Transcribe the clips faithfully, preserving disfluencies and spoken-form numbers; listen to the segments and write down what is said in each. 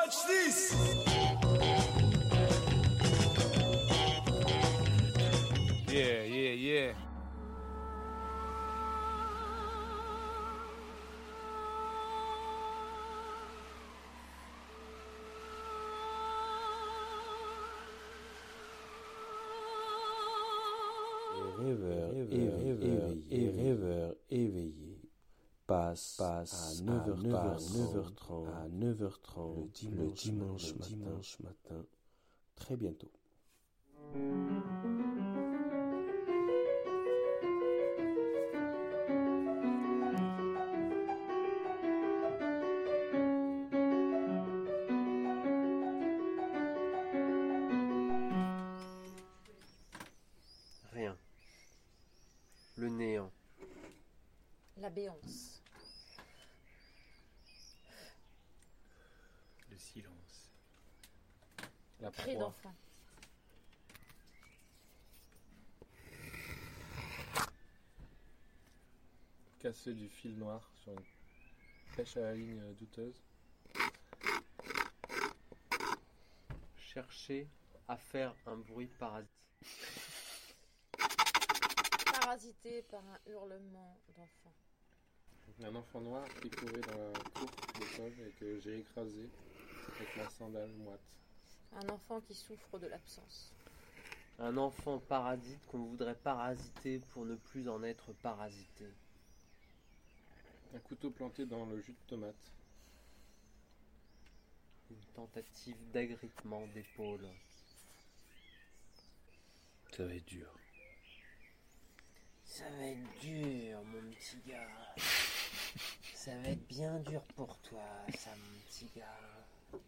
Watch this. Yeah, yeah, yeah. Rêveur, éveillé, rêveur éveillé passe, passe à neuf heures trente, à neuf heures trente, le dimanche, le dimanche, matin, dimanche matin, très bientôt. Rien. Le néant. La béance. Le silence. La Cri proie. d'enfant. Casser du fil noir sur une pêche à la ligne douteuse. Chercher à faire un bruit parasite. Parasité par un hurlement d'enfant. Un enfant noir qui courait dans la cour de l'école et que j'ai écrasé avec ma sandale moite. Un enfant qui souffre de l'absence. Un enfant parasite qu'on voudrait parasiter pour ne plus en être parasité. Un couteau planté dans le jus de tomate. Une tentative d'agrippement d'épaule. Ça va être dur. Ça va être dur, mon petit gars. Ça va être bien dur pour toi, ça, mon petit gars.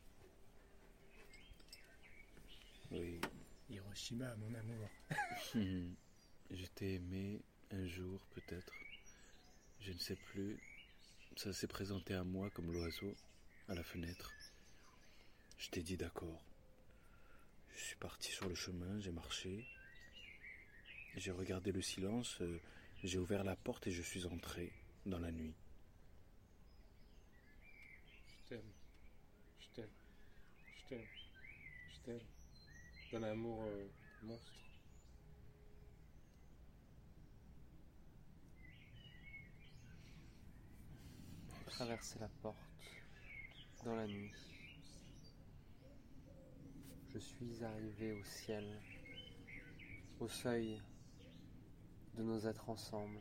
Oui. Hiroshima, mon amour. Hmm. Je t'ai aimé un jour, peut-être. Je ne sais plus. Ça s'est présenté à moi comme l'oiseau, à la fenêtre. Je t'ai dit d'accord. Je suis parti sur le chemin, j'ai marché. J'ai regardé le silence, euh, j'ai ouvert la porte et je suis entré dans la nuit. Je t'aime. Je t'aime. Je t'aime. Je t'aime. D'un amour euh, monstre. Traverser la porte dans la nuit. Je suis arrivé au ciel, au seuil de nos êtres ensemble,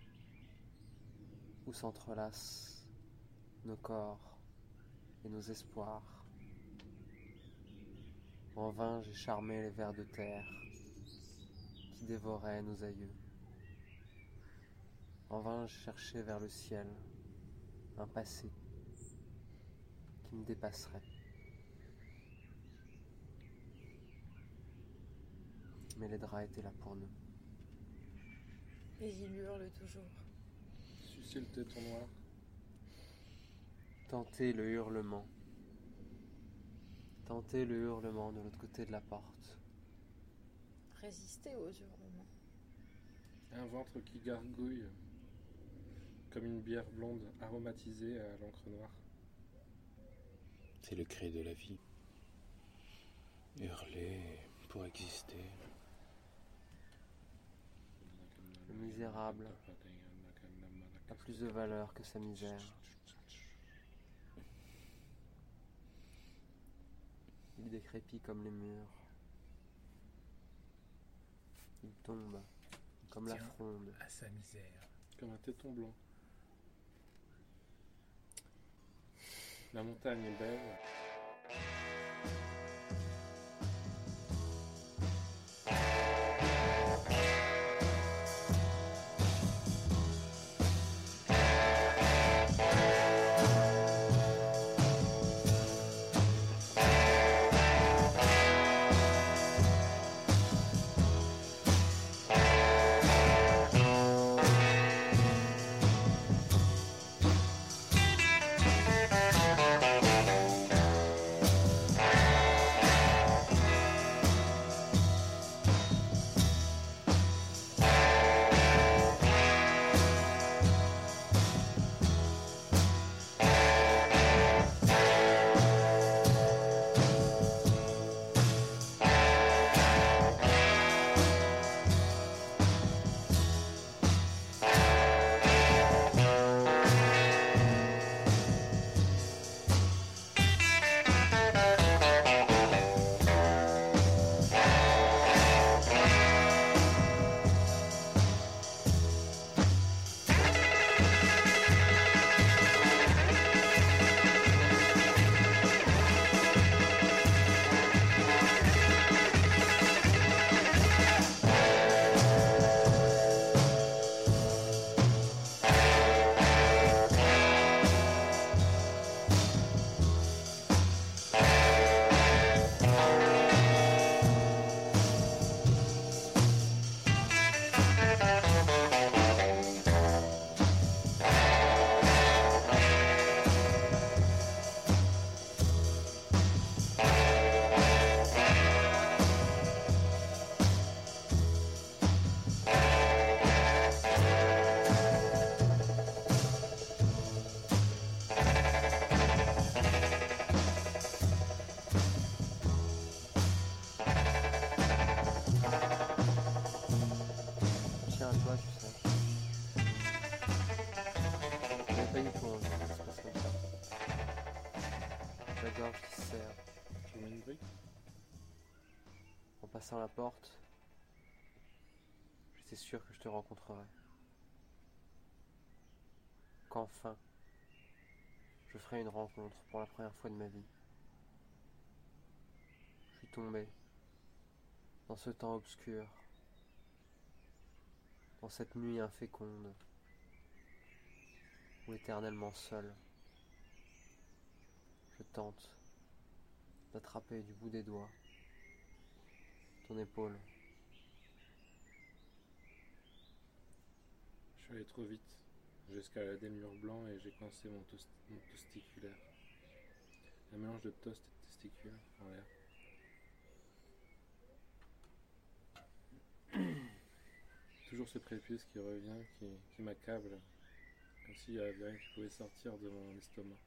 où s'entrelacent nos corps et nos espoirs. En vain j'ai charmé les vers de terre qui dévoraient nos aïeux. En vain j'ai cherché vers le ciel un passé qui me dépasserait. Mais les draps étaient là pour nous. Et il hurle toujours. Sucer le téton noir. Tenter le hurlement. Tenter le hurlement de l'autre côté de la porte. Résister aux hurlements. Un ventre qui gargouille. Comme une bière blonde aromatisée à l'encre noire. C'est le cri de la vie. Hurler pour exister. Le misérable a plus de valeur que sa misère. Il décrépit comme les murs. Il tombe comme la Tiens fronde. à sa misère. Comme un téton blanc. La montagne est belle. gorge qui se serre. Tu veux une brique? En passant la porte, j'étais sûr que je te rencontrerais. Qu'enfin, je ferai une rencontre pour la première fois de ma vie. Je suis tombé dans ce temps obscur, dans cette nuit inféconde, ou éternellement seul. Je tente d'attraper du bout des doigts ton épaule. Je suis allé trop vite. J'ai escaladé le mur blanc et j'ai coincé mon, toast- mon testiculaire. Un mélange de toast et de testicule en l'air. Toujours ce prépuce qui revient, qui, qui m'accable, comme s'il y avait rien qui pouvait sortir de mon estomac.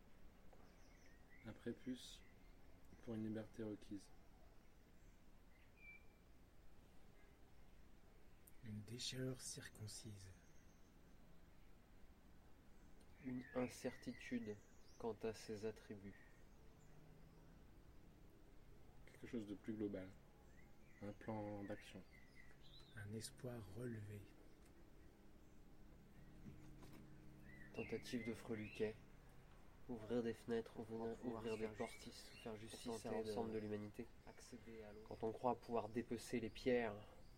Un prépuce pour une liberté requise. Une déchirure circoncise. Une incertitude quant à ses attributs. Quelque chose de plus global. Un plan d'action. Un espoir relevé. Tentative de freluquet. Ouvrir des fenêtres, ouvrir, ouvrir des portes, faire justice à l'ensemble de l'humanité. Quand on croit pouvoir dépecer les pierres.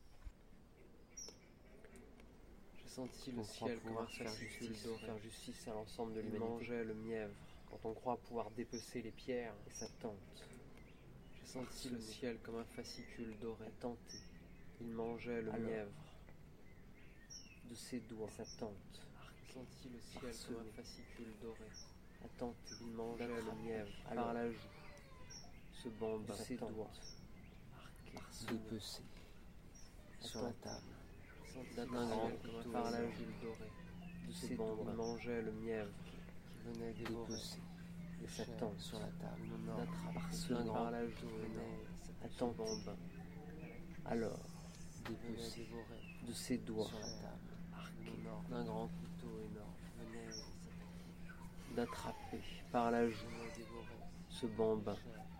J'ai senti le ciel comme un fascicule doré. Faire justice à l'ensemble de l'humanité. Il mangeait le mièvre. Quand on croit pouvoir dépecer les pierres et sa tente. J'ai senti le ciel comme un fascicule doré. Tenté. Il mangeait le mièvre de ses doigts. Sa tente. J'ai senti le ciel comme un fascicule doré. A tenté. Il mangeait le mièvre par la joue. Se bande de ses doigts. Dépecé sur la table. D'un grand couteau par la joue dorée. De ses doigts. Il mangeait le mièvre qui venait dévorer. Et sa tente sur la table. D'un grand la joue à tente. Alors, dépecé de ses doigts sur la table, arqué d'un grand couteau énorme, venait d'attraper par la joue ce bambin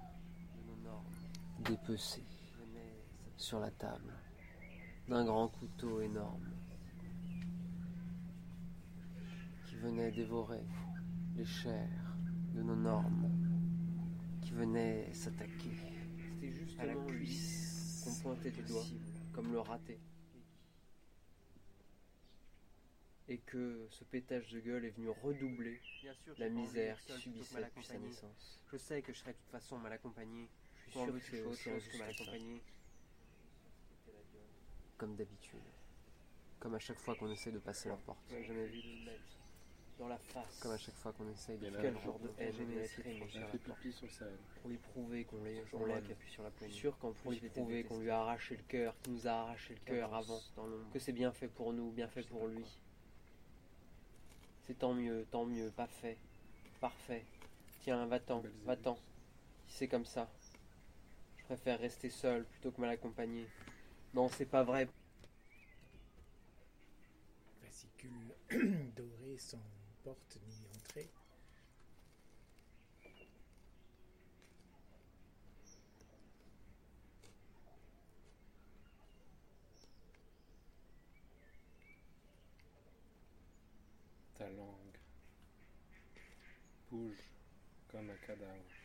dépecé sur la table d'un grand couteau énorme qui venait dévorer les chairs de nos normes, qui venait s'attaquer à la cuisse qu'on pointait du doigt comme le raté. Et que ce pétage de gueule est venu redoubler la misère qui subissait depuis sa naissance. Je sais que je serai de toute façon mal accompagné. Je suis sûr que c'est autre chose que mal accompagné. Comme d'habitude. Comme à chaque fois qu'on essaie de passer leur porte. J'ai jamais vu de mettre dans la face. Comme à chaque fois qu'on essaye de Et faire là, quel genre de haine et de haine Il a fait pipi sur sa haine. pour lui prouver qu'on les On on l'a l'aime. qui appuie sur la Je poignée. suis sûr qu'en plus, lui prouver qu'on lui a arraché le cœur, qu'il nous a arraché le cœur avant, dans l'ombre. que c'est bien fait pour nous, bien fait pour lui. C'est tant mieux, tant mieux, pas fait, parfait. Tiens, va-t'en, Belzébuth. va-t'en. Si c'est comme ça, je préfère rester seul plutôt que mal accompagné. Non, c'est pas vrai. Fascicule doré sans porte ni entrée. Ta langue bouge comme un cadavre.